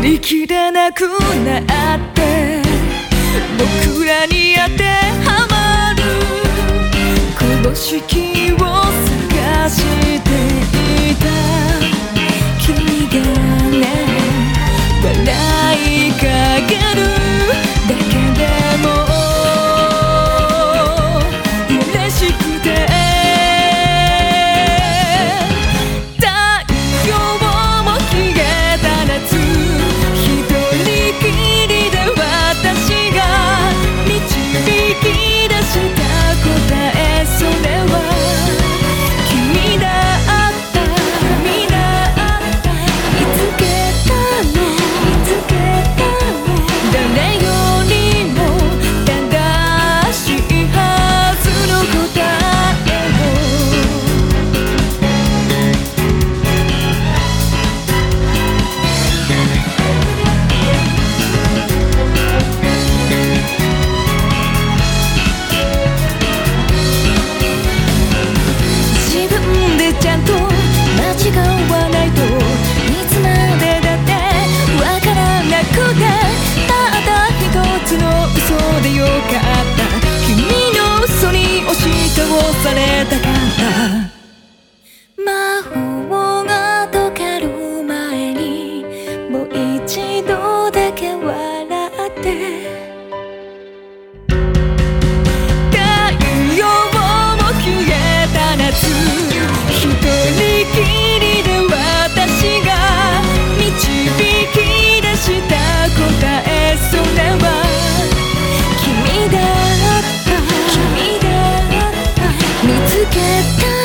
りきれなくなって僕らに当てはまる公式を探していた君がね笑いかけるだけでも嬉しくて太陽も消えた夏一人きりで私が導き出した答えそれは君だった君だった見つけたの見つけたの誰よりも正しいはずの答え自分でちゃんと間違わないといつまでだってわからなくてたった一つの嘘でよかった君の嘘に押し倒されたかった魔法が解ける前にもう一度だけ笑って太陽も消えた夏一人きりで私が導き出した答えそれは君だった君だった見つけた